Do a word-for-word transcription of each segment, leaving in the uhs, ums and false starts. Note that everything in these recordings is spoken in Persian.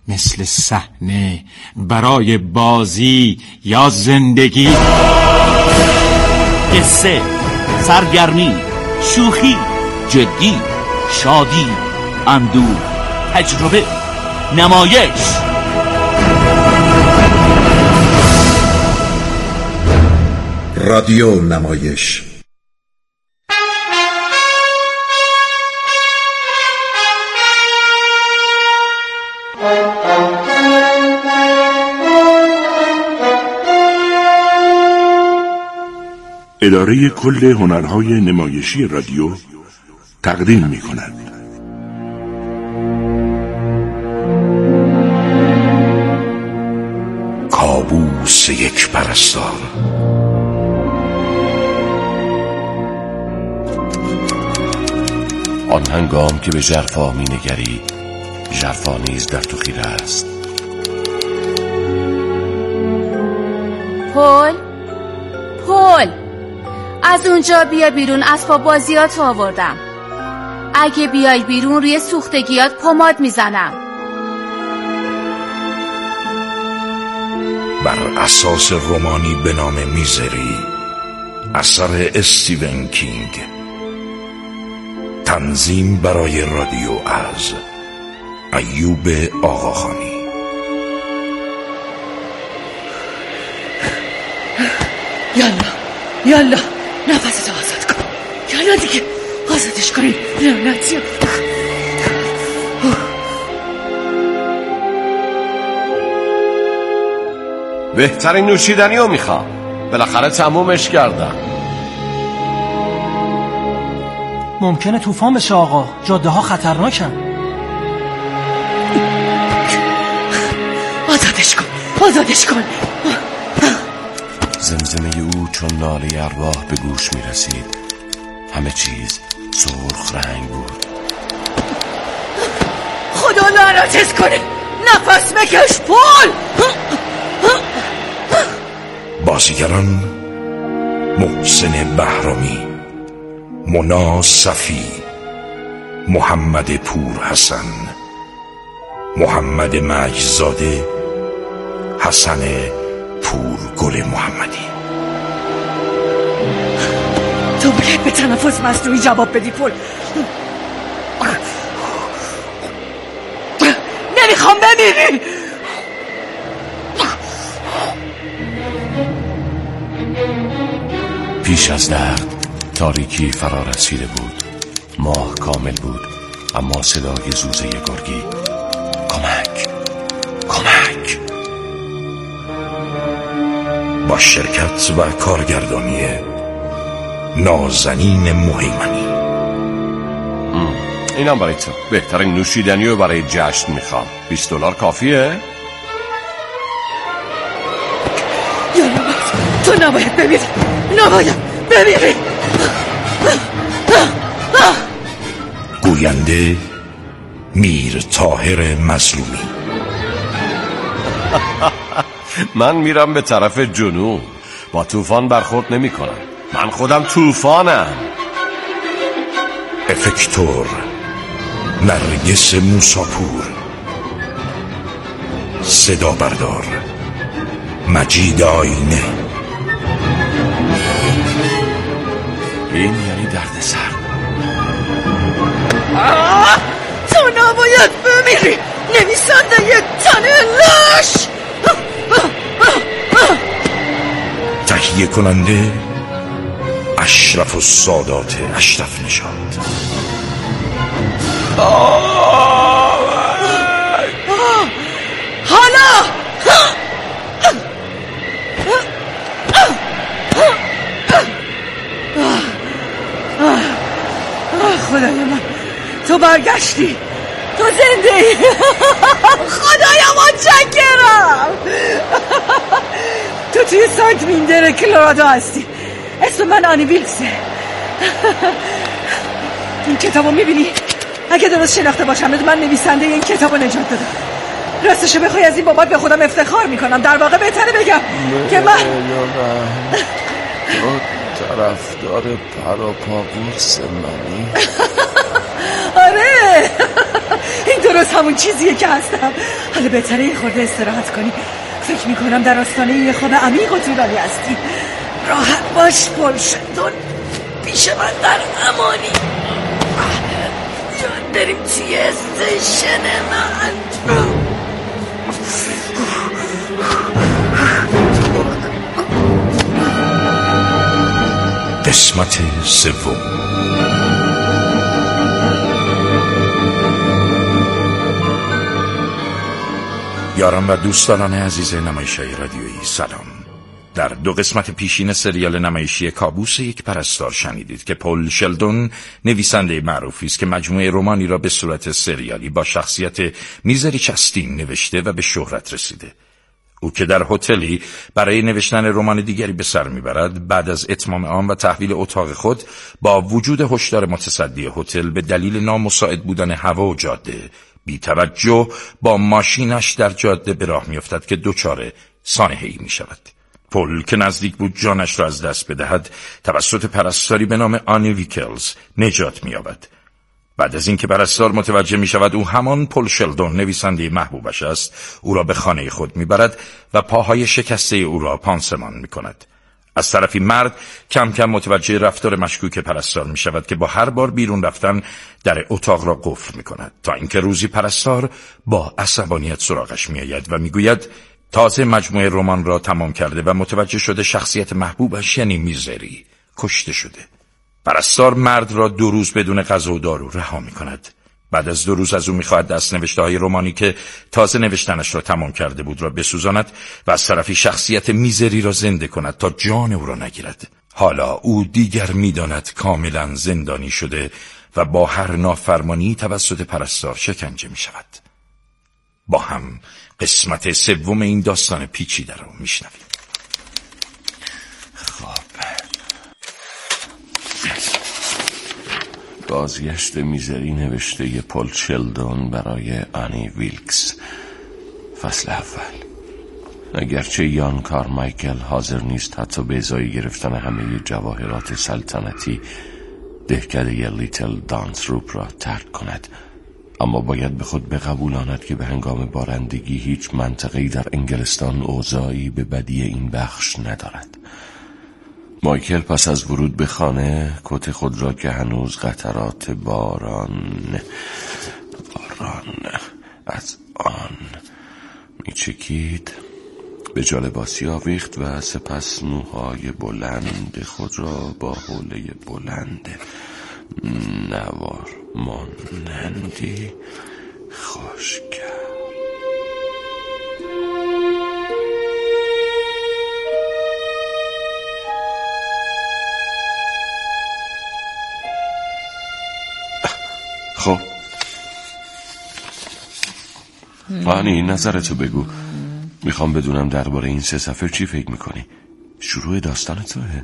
مثل صحنه برای بازی یا زندگی. قصه، سرگرمی، شوخی، جدی، شادی، اندوه، تجربه، نمایش. رادیو نمایش. اداره کل هنرهای نمایشی رادیو تقدیم می کند. کابوس یک پرستار. آن هنگام که به ژرفا می نگری، ژرفا نیز در تو خیره است. پل پل از اونجا بیا بیرون، اسباب بازیاتو آوردم. اگه بیای بیرون روی سوختگیات پماد میزنم. بر اساس رمانی به نام میزری اثر استیون کینگ، تنظیم برای رادیو از ایوب آقاخانی. یالا یالا نفستو آزاد کن، یالا دیگه آزادش کنیم. لعنتی. بهترین نوشیدنی رو میخوام، بالاخره تمومش کردم. ممکنه طوفان بشه آقا، جاده ها خطرناکن. آزادش کن، آزادش کن. زمزمه او چون ناله ارواح به گوش می رسید. همه چیز سرخ رنگ بود. خدا لعنتت کنه، نفس بکش پول. بازیگران: محسن بهرامی، مونا صفی، محمد پور حسن، محمد مجزاده، حسن پور گل محمدی. تو باید به تنفس مصنوعی جواب بدی پول. نمیخوام بمیری. پیش از درد تاریکی فرا رسیده بود. ماه کامل بود، اما صدای زوزه گرگی کمک کمک. با شرکت و کارگردانی نازنین مهیمنی. اینم برای تو. بهترین نوشیدنی رو برای جشن میخوام. بیست دلار کافیه؟ یالا تو نباید بمیری، نباید بمیری. گوینده میر طاهر مظلومی. من میرم به طرف جنوب، با طوفان برخورد نمی کنم. من خودم طوفانم. افکتور نرگس موساپور. صدا بردار مجید آینه. این یعنی درد سر. تو نباید بمیری، نویسنده یه تن لاش. تهیه کننده اشرف السادات اشرف نژاد. حالا خدای من، تو برگشتی، تو زنده ای. خدایا متشکرم. تو توی سانت میندر کلرادو هستی. اسم من آنی ویلسه. این کتابو میبینی؟ اگه درست شناخته باشم من نویسنده این کتابو نجات دادم. راستشو بخوای از این بابت به خودم افتخار میکنم. در واقع بهتره بگم که من طرفدار پراپا بورس منی. آره، اینطوری درست همون چیزیه که هستم. حالا بهتره یه خورده استراحت کنی. فکر میکنم در آستانه یه خواب عمیق و طولانی هستی. راحت باش پل شلدون، پیش من در امانی. جان بریم توی استیشن من. قسمت سوم. یاران و دوستداران عزیز نمایش‌های رادیویی سلام. در دو قسمت پیشین سریال نمایشی کابوس یک پرستار شنیدید که پل شلدون نویسنده معروفی است که مجموعه رمانی را به صورت سریالی با شخصیت میزری چستین نوشته و به شهرت رسیده. او که در هتلی برای نوشتن رمان دیگری به سر میبرد، بعد از اتمام آن و تحویل اتاق خود با وجود هشدار متصدی هتل به دلیل نامساعد بودن هوا و جاده بی توجه با ماشینش در جاده به راه میافتد که دچار سانحه‌ای میشود. پل که نزدیک بود جانش را از دست بدهد، توسط پرستاری به نام آنی ویکلز نجات می‌یابد. بعد از اینکه پرستار متوجه می‌شود او همان پل شلدون نویسنده محبوبش است، او را به خانه خود می‌برد و پاهای شکسته او را پانسمان می‌کند. از طرفی مرد کم کم متوجه رفتار مشکوک پرستار می‌شود که با هر بار بیرون رفتن در اتاق را قفل می‌کند، تا اینکه روزی پرستار با عصبانیت سراغش می‌آید و می‌گوید تازه مجموعه رمان را تمام کرده و متوجه شده شخصیت محبوبش یعنی میزری کشته شده. پرستار مرد را دو روز بدون غذا و دارو رها می‌کند. بعد از دو روز از او می‌خواهد دست‌نوشته‌های رمانی که تازه نوشتنش را تمام کرده بود را بسوزاند و از طرفی شخصیت میزری را زنده کند تا جان او را نگیرد. حالا او دیگر می‌داند کاملاً زندانی شده و با هر نافرمانی توسط پرستار شکنجه می‌شود. با هم قسمت سوم این داستان پیچیده رو میشنویم. خب، بازگشت میزری نوشته ی پل شلدون برای آنی ویلکس. فصل اول. اگرچه یان کارمایکل حاضر نیست حتی به ازای گرفتن همه جواهرات سلطنتی دهکده ی لیتل دانسروپ را ترک کند، اما باید به خود بقبولاند که به هنگام بارندگی هیچ منطقه‌ای در انگلستان اوضاعی به بدی این بخش ندارد. مایکل پس از ورود به خانه کت خود را که هنوز قطرات باران باران از آن میچکید به جا لباسی آویخت و سپس موهای بلند خود را با حوله بلند نوار مانندی خوش کرد. خب آنی نظرتو بگو. میخوام بدونم درباره این سه صفحه چی فکر میکنی. شروع داستان توه.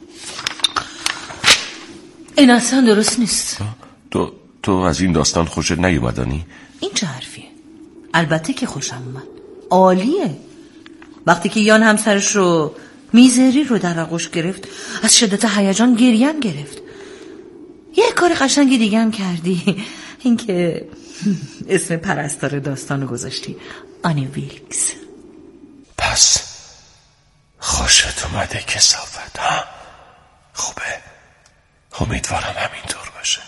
این اصلا درست نیست. تو تو از این داستان خوشت نیومدانی؟ این چه حرفیه؟ البته که خوشم اومد. عالیه. وقتی که یان همسرش رو میزری رو در آغوش گرفت از شدت هیجان گریه‌ام گرفت. یه کار قشنگی دیگه هم کردی، این که اسم پرستار داستانو گذاشتی آنی ویلکس. پس خوشت اومده کثافت ها؟ خوبه، امیدوارم همینطور باشه.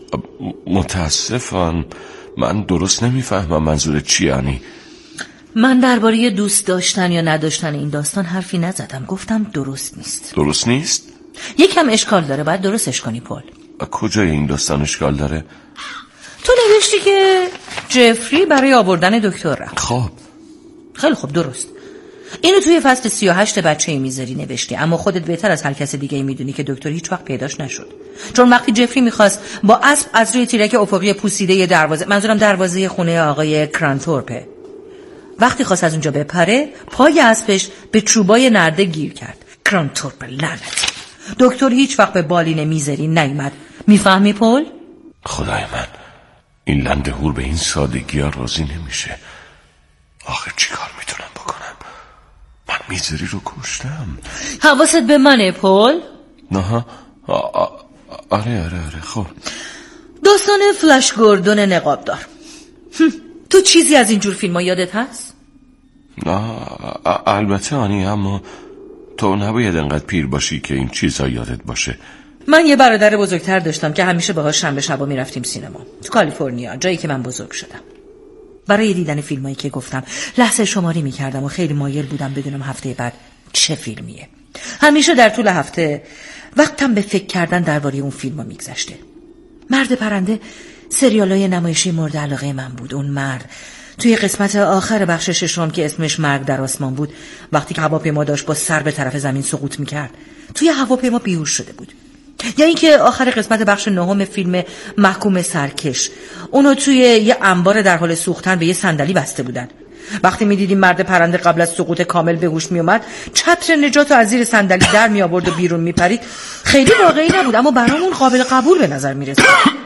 متاسفم من درست نمیفهمم منظورت چیه آنی. من درباره دوست داشتن یا نداشتن این داستان حرفی نزدم، گفتم درست نیست. درست نیست؟ یکم اشکال داره، باید درستش کنی پل. کجای این داستان اشکال داره؟ تو نوشتی که جفری برای آوردن دکتر رفت. خب خیلی خوب، درست. اینو توی فصل سی و هشت بچه میذاری نوشتی، اما خودت بهتر از هر کس دیگه میدونی که دکتر هیچ وقت پیداش نشد. چون وقتی جفری میخواست با اسب از روی تیرک افقی پوسیده دروازه، منظورم دروازه خونه آقای کرانتورپه، وقتی خواست از اونجا بپره، پای اسبش به چوبای نرده گیر کرد. کرانتورپ لعنت. دکتر هیچ وقت به بالین میذاری نیومد. میفهمی پل؟ خدای من، این لنده هور به این سادگی ها راضی نمیشه. آخه چی کار میتونم بکنم؟ من میزری رو کشتم. حواست به منه پل؟ نه. آره آره آره خب. داستان فلش گوردون نقابدار. تو چیزی از اینجور فیلم ها یادت هست؟ نه البته آنی، اما تو نباید انقدر پیر باشی که این چیزها یادت باشه. من یه برادر بزرگتر داشتم که همیشه باهاش شنبه شبا میرفتیم سینما تو کالیفرنیا، جایی که من بزرگ شدم. برای دیدن فیلمایی که گفتم لحظه شماری میکردم و خیلی مایل بودم بدونم هفته بعد چه فیلمیه. همیشه در طول هفته وقتم به فکر کردن درباره اون فیلم‌ها میگذشته. مرد پرنده سریالای نمایشی مورد علاقه من بود. اون مرد توی قسمت آخر بخش ششم که اسمش مرگ در آسمان بود، وقتی که هواپیما داشت با سر به طرف زمین سقوط میکرد، توی هواپیما بیهوش شده بود. یا اینکه آخر قسمت بخش نهم فیلم محکوم سرکش، اونو توی یه انبار در حال سوختن به یه صندلی بسته بودن. وقتی میدیدیم مرد پرنده قبل از سقوط کامل به هوش میومد، چتر نجات رو از زیر صندلی در می آورد و بیرون میپرید. خیلی واقعی نبود اما برامون قابل قبول به نظر میرسید.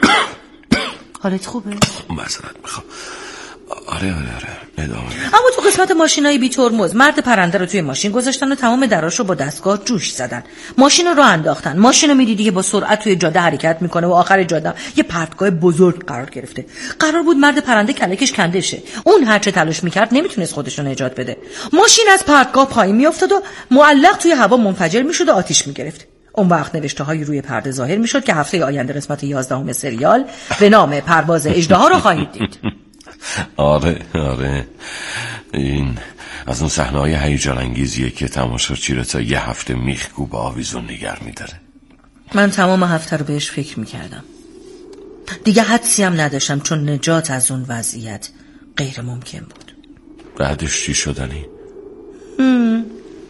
حالت خوبه؟ معذرت میخوام. آره آره آره ادامه. اما تو قسمت ماشینای بی ترمز، مرد پرنده رو توی ماشین گذاشتن و تمام دراش رو با دستگاه جوش زدن. ماشین رو راه انداختن. ماشین رو میدیدی که با سرعت توی جاده حرکت میکنه و آخر جاده یه پرتگاه بزرگ قرار گرفته. قرار بود مرد پرنده کلکش کنده شه. اون هر چه تلاش میکرد نمیتونست خودش رو نجات بده. ماشین از پرتگاه پایین میافتاد و معلق توی هوا منفجر میشد و آتیش میگرفت. اون وقت نوشته هایی روی پرده ظاهر میشد که هفته آینده قسمت یازدهم سریال به نام پرواز اژدها رو خواهید دید. آره آره، این از اون صحنه‌های هیجان انگیزیه که تماشاچی رو تا یه هفته میخکوب آویزون نگر میداره. من تمام هفته رو بهش فکر میکردم. دیگه حدسی هم نداشتم چون نجات از اون وضعیت غیر ممکن بود. بعدش چی شدنی؟ هم.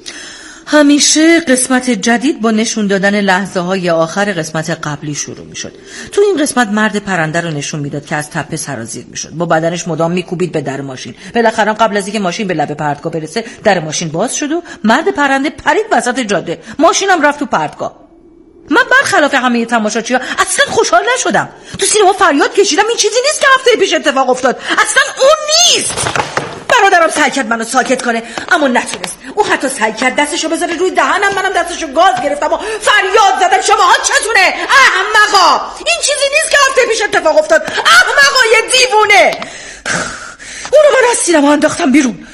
همیشه قسمت جدید با نشون دادن لحظه های آخر قسمت قبلی شروع می شد. تو این قسمت مرد پرنده رو نشون میداد که از تپه سرازیر می شد. با بدنش مدام می کوبید به در ماشین. بالاخره قبل از اینکه ماشین به لبه پرتگاه برسه، در ماشین باز شد و مرد پرنده پرید وسط جاده. ماشینم رفت تو پرتگاه. من برخلاف همه تماشاچی‌ها اصلا خوشحال نشدم. تو سینما فریاد کشیدم این چیزی نیست که هفته پیش اتفاق افتاد. اصلا اون نیست. برادرم سعی کرد منو ساکت کنه اما نتونست. اون حتی سعی کرد دستشو بذاره روی دهنم، منم دستشو گاز گرفتم و فریاد زدم شماها چتونه احمقا، این چیزی نیست که هفته پیش اتفاق افتاد. احمقای دیوونه. اونو من از سینما انداختم بیرون.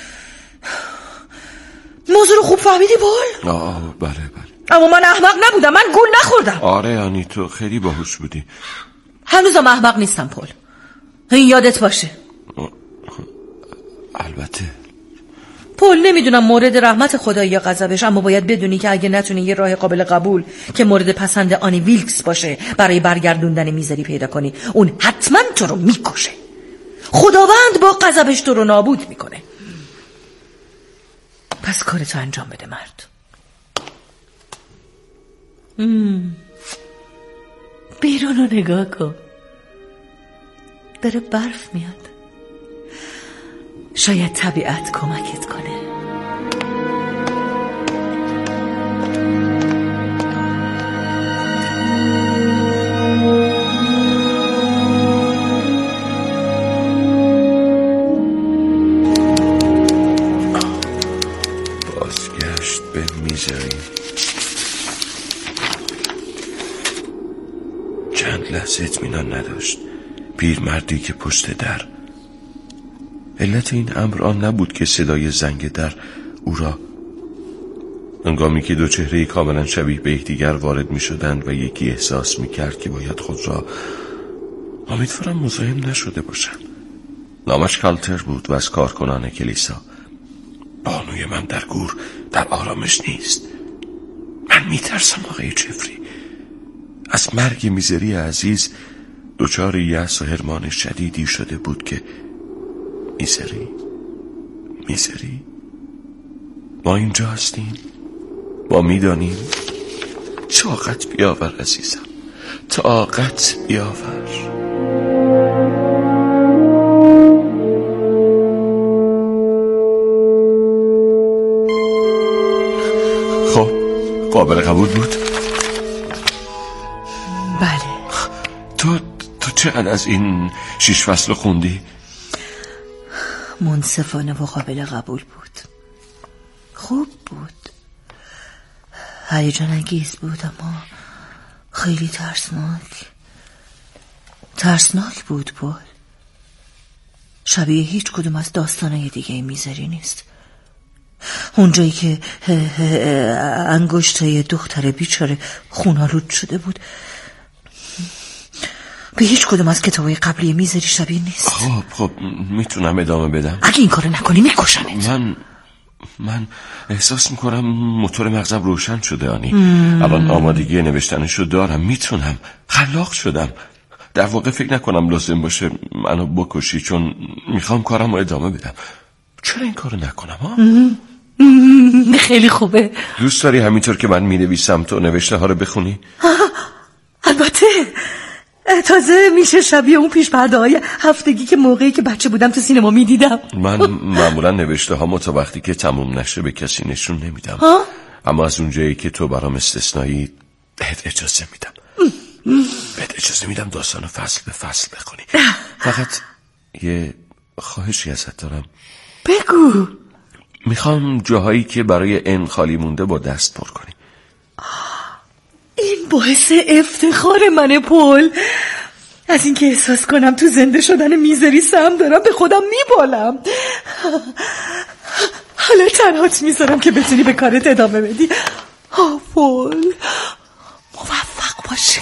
موضوع رو خوب فهمیدی بول؟ آه بله بله. اما من احمق نبودم، من گول نخوردم. آره یعنی تو خیلی باهوش بودی. هنوزم احمق نیستم پول، این یادت باشه. البته پول، نمیدونم مورد رحمت خدا یا غضبش، اما باید بدونی که اگه نتونی یه راه قابل قبول که مورد پسند آنی ویلکس باشه برای برگردوندن میزری پیدا کنی، اون حتما تو رو میکشه. خداوند با غضبش تو رو نابود میکنه. پس کارتو انجام بده مرد. مم. بیرون رو نگاه کن، داره برف میاد. شاید طبیعت کمکت کنه. بازگشت به میزری. چند لحظه اطمینان نداشت. پیرمردی که پشت در. علت این امر آن نبود که صدای زنگ در او را، هنگامی که دو چهره کاملا شبیه به یکدیگر وارد می شدند و یکی احساس می کرد که باید خود را، امیدوارم مزاحم نشده باشند. نامش کالتر بود و از کارکنان کلیسا. بانوی من در گور در آرامش نیست. من می ترسم آقای جفری. از مرگ میزری عزیز دچار یأس و حرمان شدیدی شده بود که میزری میزری ما اینجا هستیم، ما میدانیم. طاقت بیاور عزیزم، طاقت بیاور. خب قابل قبول بود؟ بله. تو تو چقدر از این شش فصل خوندی؟ منصفانه و قابل قبول بود. خوب بود. هیجان انگیز بود اما خیلی ترسناک. ترسناک بود پول. شبیه هیچ کدوم از داستانهای دیگه میذاری نیست. اونجایی که انگشته دختر بیچاره خونالود شده بود به هیچ کدوم از کتابای قبلی میذاری شبیه نیست. خب خب میتونم ادامه بدم؟ اگه این کارو نکنی میکشنت. من من احساس میکنم موتور مغزم روشن شده آنی. الان آمادگی نوشتنشو دارم، میتونم، خلاق شدم. در واقع فکر نکنم لازم باشه منو بکشی، چون میخوام کارم رو ادامه بدم. چرا این کارو نکنم ها؟ خیلی خوبه. دوست داری همینطور که من مینویسم تو نوشته ها رو بخونی؟ البته. تازه میشه شبیه اون پیش پرده های هفتگی که موقعی که بچه بودم تو سینما میدیدم. من معمولا نوشته ها تا وقتی که تموم نشه به کسی نشون نمیدم ها؟ اما از اونجایی که تو برام استثنایی بهت اجازه میدم. بهت اجازه میدم داستانو فصل به فصل بخونی. فقط یه خواهشی ازت دارم. بگو. میخوام جاهایی که برای ان خالی مونده با دست پر کنی. این باعث افتخار منه پل. از اینکه احساس کنم تو زنده شدن میذاری سهم دارم به خودم میبالم. حالا تنهات میذارم که بتونی به کارت ادامه بدی. آه پل موفق باشی.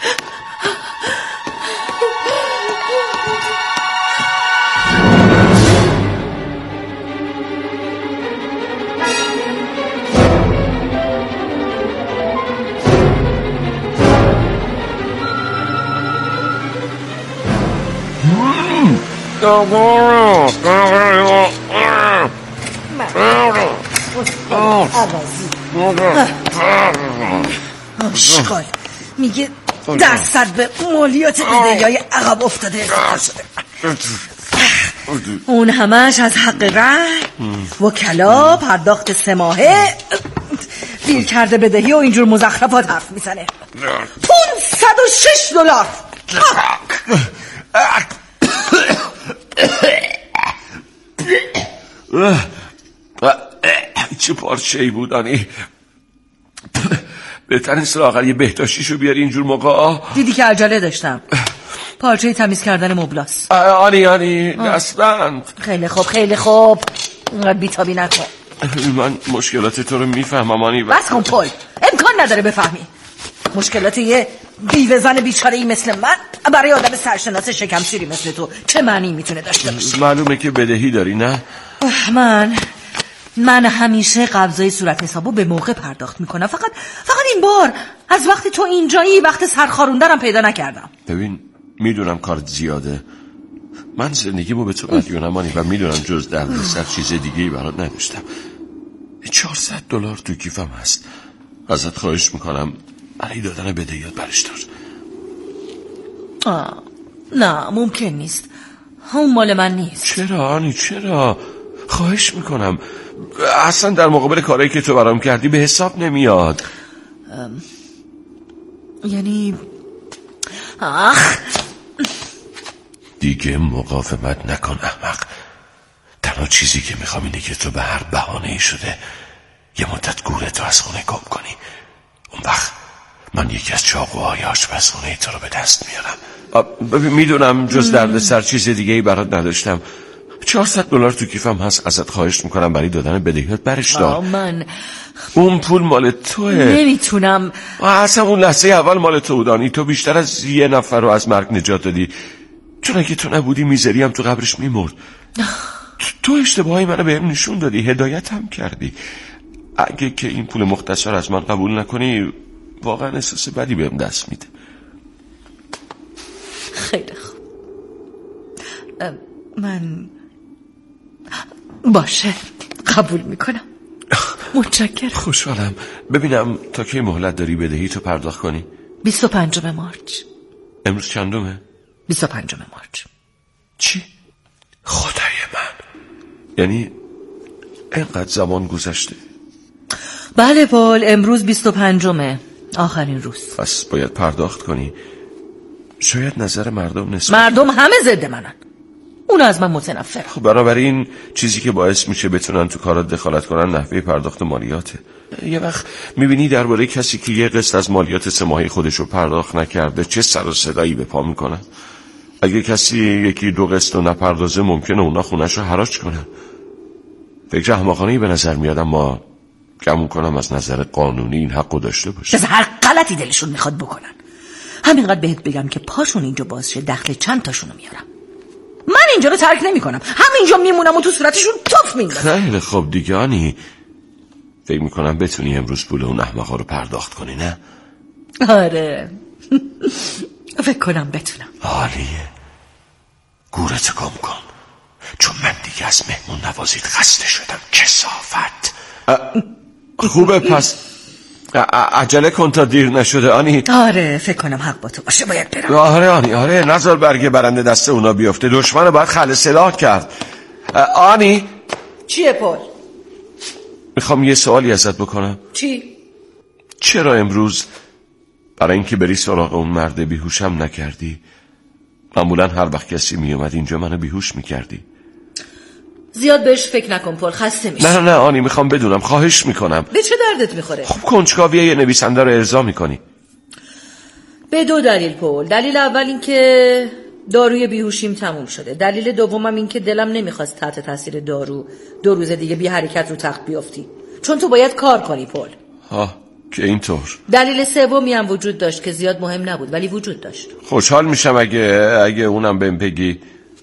آشغال میگه درصد به مالیات بدهی‌های عقب افتاده ارتفاع شده. اون همش از حق رای، وکلا، پرداخت سه ماهه، دیر کرده بدهی و اینجور مزخرفات حرف میزنه. پونصد و شش دلار. چه پارچه‌ای بود آنی. بهتر نیست آخر یه بهداشتیشو بیاری اینجور موقع. دیدی که عجله داشتم. پارچه تمیز کردن مبلاس. آنی آنی دستبند. خیلی خوب خیلی خوب. اینقدر بیتابی نکن. من مشکلات تو رو میفهمم آنی. بس کن پل، امکان نداره بفهمی. مشکلات یه بیوه زن بیچاره‌ای مثل من برای آدم سرشناس شکمسیری مثل تو چه معنی میتونه داشته باشه؟ معلومه که بدهی داری نه؟ من من همیشه قبضای صورت حسابو به موقع پرداخت میکنم. فقط فقط این بار از وقتی تو اینجایی وقت سرخاروندنم پیدا نکردم. ببین میدونم کارت زیاده. من زندگیمو به تو مدیونم آنی و میدونم جز دردسر چیز دیگه‌ای برات نداشتم. چهارصد دلار تو کیفم هست. ازت خواهش میکنم برای دادن بدهیات برش دار. آه نه ممکن نیست. اون مال من نیست. چرا آنی چرا؟ خواهش میکنم. اصلا در مقابل کارهایی که تو برام کردی به حساب نمیاد. ام... یعنی آخ دیگه مقاومت نکن احمق. تنها چیزی که میخوام اینه که تو به هر بهانه‌ای شده یه مدت گورتو از خونه گم کنی. اون وقت من یکی از چاقوهای آشپزخونه تو رو به دست میارم. ببین میدونم جز درد سر چیز دیگه ای برات نداشتم. چهارصد دلار تو کیفم هست. ازت خواهش میکنم برای دادن بدهیات برش دار. من اون پول مال توه. نمیتونم. اصلا اون لحظه اول مال تو بودانی. تو بیشتر از یه نفر رو از مرگ نجات دادی. چون اگه تو نبودی میذاری هم تو قبرش میمرد. تو اشتباهی منو بهم نشون دادی، هدایت هم کردی. اگه که این پول مختصر از من قبول نکنی واقعا احساس بدی بهم دست میده. خیلی خوب. من باشه قبول میکنم. متشکرم. خوشحالم. ببینم تا کی مهلت داری بدهی تو پرداخت کنی؟ بیست و پنجم مارچ. امروز چندمه؟ بیست و پنجم مارچ. چی؟ خدای من، یعنی اینقدر زمان گذشته؟ بله پول، امروز بیست و پنجمه، آخرین روز. پس باید پرداخت کنی. شاید نظر مردم نسبت مردم همه ضد منن، اون از من متنفر. خب بنابراین چیزی که باعث میشه بتونن تو کارات دخالت کنن نحوه پرداخت مالیاته. یه وقت میبینی درباره کسی که یه قسط از مالیات سه ماهه خودش رو پرداخت نکرده چه سر و صدایی به پا میکنن. اگه کسی یکی دو قسط رو نپردازه ممکنه اونا خونش رو حراج کنن. فکر احمقانه‌ای به نظر میاد، اما گمون کنم از نظر قانونی این حق رو داشته باشه. از هر غلطی دلشون میخواد بکنن. همینقدر بهت بگم که پاشون اینجا باز شه دخل چند تاشونو میارم. من اینجا رو ترک نمی کنم، همینجا میمونم و تو صورتشون توف میندازم. خیلی خوب دیگه آنی، فکر میکنم بتونی امروز پول اون احمقا رو پرداخت کنی، نه؟ آره فکر کنم بتونم. عالیه، گورت گم کن، چون من دیگه از مهمون نوازیت خسته شدم. کثافت. خوبه، پس عجله کن تا دیر نشده آنی. آره فکر کنم حق با تو باشه، باید برم. آره آنی، آره نذار برگه برنده دست اونا بیفته. دشمن باید خل سلاح کرد. آنی چیه پول؟ میخوام یه سوالی ازت بکنم. چی؟ چرا امروز برای اینکه بری سراغ اون مرد بیهوشم نکردی؟ معمولا هر وقت کسی میومد اینجا منو بیهوش میکردی. زیاد بهش فکر نکن پول، خسته میشی. نه نه آنی، میخوام بدونم، خواهش میکنم. به چه دردت میخوره؟ خب کنجکاوی یه نویسنده رو ارضا میکنی. به دو دلیل پول. دلیل اول این که داروی بیهوشیم تموم شده. دلیل دومم این که دلم نمیخواست تحت تاثیر دارو دو روز دیگه بی حرکت رو تخت بیافتی، چون تو باید کار کنی پول. ها که اینطور. دلیل سومی هم وجود داشت که زیاد مهم نبود ولی وجود داشت. خوشحال میشم اگه اگه اونم بهم بگی.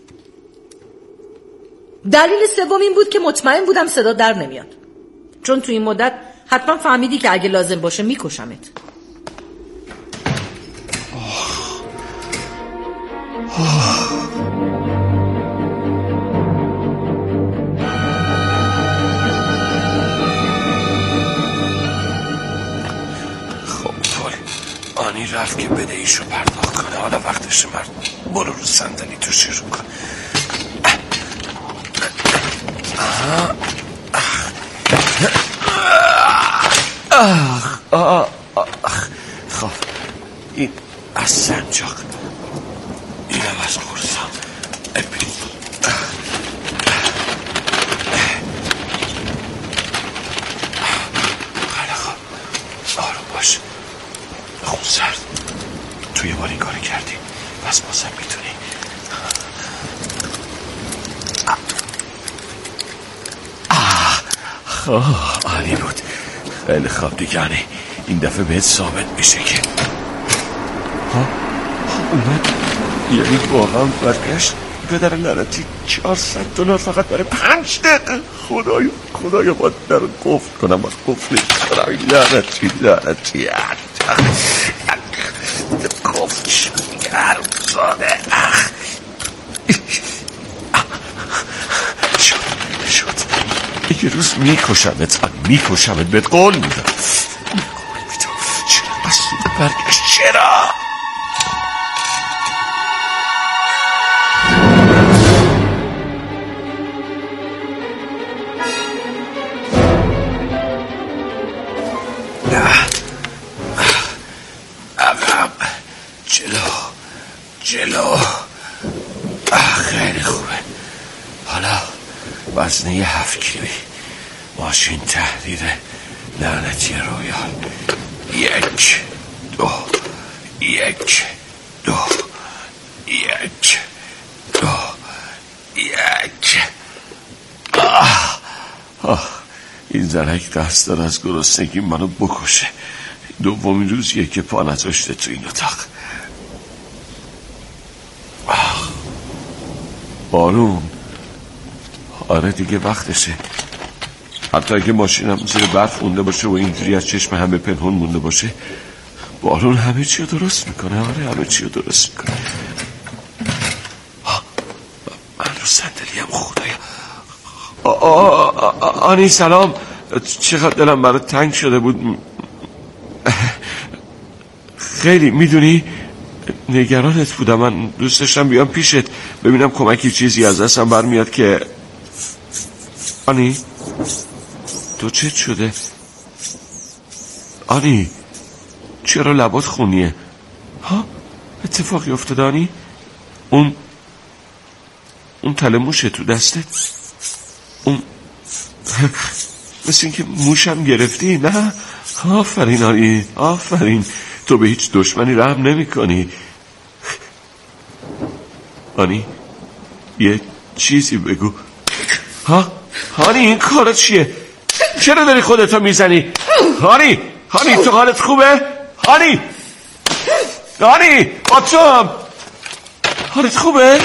دلیل سوم این بود که مطمئن بودم صدا در نمیاد، چون تو این مدت حتما فهمیدی که اگه لازم باشه میکشمت. خب پول، آنی رفت که بدهیشو پرداخت کنه. حالا وقتش مرد، برو رو صندلی تو شروع کن. آخ آخ آخ. خب این از سنجاق، اینم از قرصان. خیلی خوب، آروم باش، خون سرد. توی بار این کاری کردی، پس بازم میتونی. آه عالی بود، خیلی خوب دیگه. این دفعه بهت ثابت میشه که ها اومد، یعنی واقعا برگشت. پدر لعنتی چهارصد دلار فقط برای پنج دقیقه. خدایا خدایا باید در رو قفل کنم و قفلش کنم. لعنتی لعنتی قفل شد گرمزاده. شد شد یه روز میکشمت، میکشمت، بهت قول میدم. قول میدم. چرا بس برگشت؟ چرا؟ عقب، جلو جلو. خیلی خوبه. حالا وزنه یه هفت کیلویی، ماشین تحریر لعنتی رویال. یک دو یک دو یک دو یک. آه آه این زنک قصد داره از گرسنگی منو بکشه. دومین روزیه که پا نذاشته تو این اتاق. بارون. آره دیگه وقتشه. حتی اگه ماشینم زیر برف مونده باشه و اینجوری از چشم همه پنهون مونده باشه، بارون همه چی رو درست میکنه. آره همه چی رو درست میکنه. من رو صندلیم. خدایا. آنی سلام، چقدر دلم برات تنگ شده بود. خیلی میدونی نگرانت بودم. من دوست داشتم بیام پیشت ببینم کمکی چیزی از دستم برمیاد که. آنی تو چت شده؟ آنی چرا لبات خونیه؟ ها اتفاقی افتاده آنی؟ اون اون تله موشه تو دستت؟ اون مثل این که موشم گرفتی؟ نه آفرین آنی، آفرین. تو به هیچ دشمنی رحم نمی کنی. هانی یه چیزی بگو. ها هانی این کارا چیه؟ چرا داری خودتو میزنی؟ هانی هانی تو حالت خوبه؟ هانی هانی با تو هم حالت خوبه؟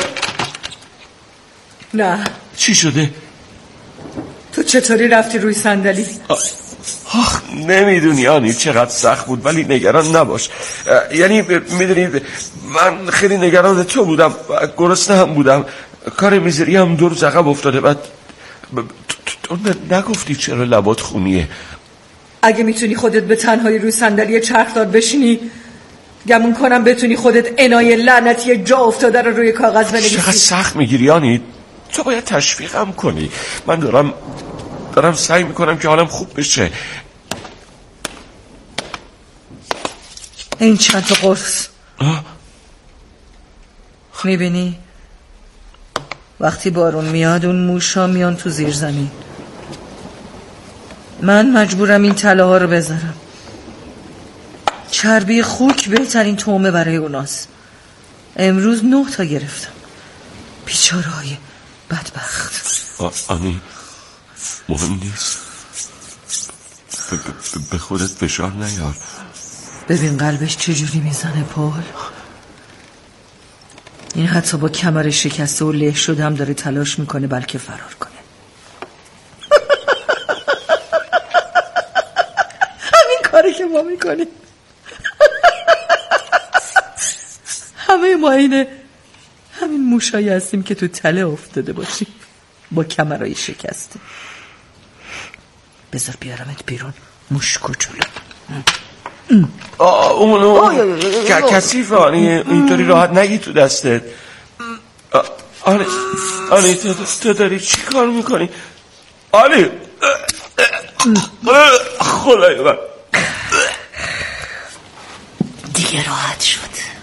نه. چی شده؟ تو چطوری رفتی روی صندلی؟ آخ نمیدونی هانی چقدر سخت بود، ولی نگران نباش. یعنی میدونی من خیلی نگران تو بودم، گرسنه هم بودم، کار میزری هم دو روز عقب افتاده. بعد تو نگفتی چرا لبات خونیه؟ اگه میتونی خودت به تنهایی روی صندلی چرخدار بشینی، گمون کنم بتونی خودت عنای لعنتی جا افتاده رو روی کاغذ بنویسی. چقدر سخت میگیری هانی، تو باید تشویقم کنی. من دارم دارم سعی میکنم که حالم خوب بشه. این چند تا قرص میبینی؟ وقتی بارون میاد اون موشا میان تو زیر زمین. من مجبورم این تله ها رو بذارم. چربی خوک بهترین طعمه برای اوناست. امروز نه تا گرفتم. بیچاره های بدبخت. آنی مهم نیست، به خودت فشار نیار. ببین قلبش چجوری میزنه پول. این حتی با کمر شکسته و له شده هم داره تلاش میکنه بلکه فرار کنه. همین کاری که ما میکنیم. همه ما اینه همین موشایی هستیم که تو تله افتاده باشیم با کمرهای شکسته. بذار بیارمت بیرون موش کوچولو. آه اونو کثیفه آنی، اینطوری راحت نگی تو دستت. آنی آنی تو داری چی کار میکنی؟ آنی خدای من دیگه راحت شد.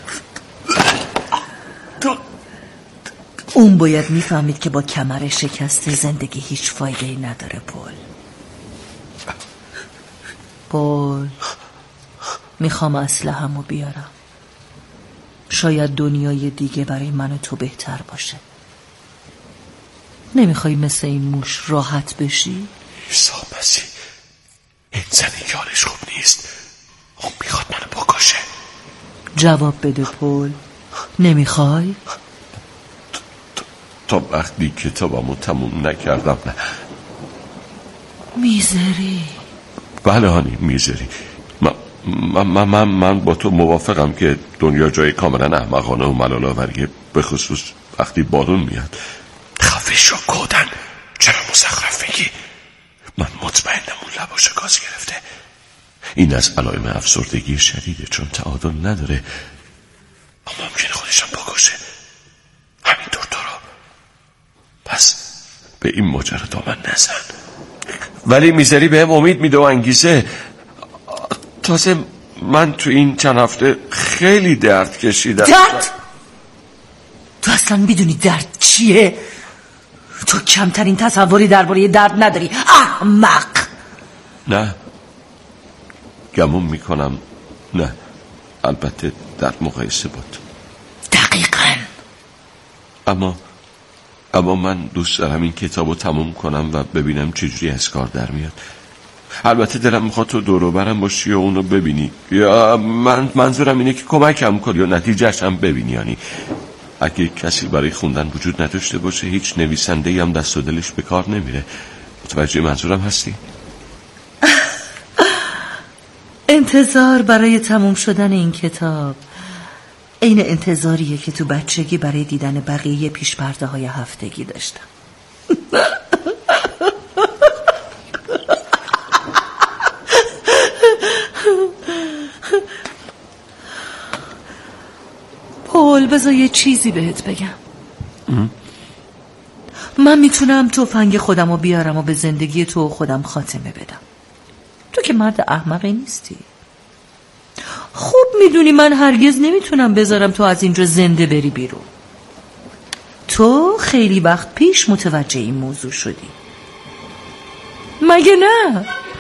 تو اون باید میفهمید که با کمر شکسته زندگی هیچ فایده ای نداره. پول پول میخوام اسلحه‌مو بیارم. شاید دنیای دیگه برای من و تو بهتر باشه. نمیخوای مثل این موش راحت بشی؟ عیسی مسیح، این زنی یارش خوب نیست. اون میخواد منو بکشه. جواب بده پول. نمیخوای؟ تا وقتی کتابمو تموم نکردم نه. میذاری؟ بله هانی میذاری. من من, من, من, من با تو موافقم که دنیا جای کاملا احمقانه و ملال‌آوریه، به خصوص وقتی بارون میاد. خفه شو کودن، چرا مزخرف میگی؟ من مطمئنم اون لباش گاز گرفته. این از علائم افسردگی شدیده، چون تعادل نداره. اما ممکنه خودشم بکشه. همینطور تو رو. پس به این ماجرا دامن نزن. ولی میذاری بهم امید میده و انگیزه. تازه من تو این چند هفته خیلی درد کشیدم. درد؟ تو اصلا میدونی درد چیه؟ تو کمترین تصوری درباره درد نداری احمق. نه گمون میکنم نه، البته در مقایسه با تو. دقیقاً. اما اما من دوست دارم این کتابو تموم کنم و ببینم چجوری از کار در میاد. البته دلم میخواد تو دور و برم باشی و اونو ببینی، یا من منظورم اینه که کمکم کنی و نتیجهش هم ببینی. یعنی اگه کسی برای خوندن وجود نداشته باشه، هیچ نویسنده‌ای هم دست و دلش به کار نمیره. متوجه منظورم هستی؟ انتظار برای تموم شدن این کتاب عین انتظاریه که تو بچگی برای دیدن بقیه پیش پرده های هفتگی داشتم. پول بذار یه چیزی بهت بگم. من میتونم تفنگ خودم رو بیارم و به زندگی تو خودم خاتمه بدم. تو که مرد احمقی نیستی. خوب میدونی من هرگز نمیتونم بذارم تو از اینجا زنده بری بیرون. تو خیلی وقت پیش متوجه این موضوع شدی، مگه نه؟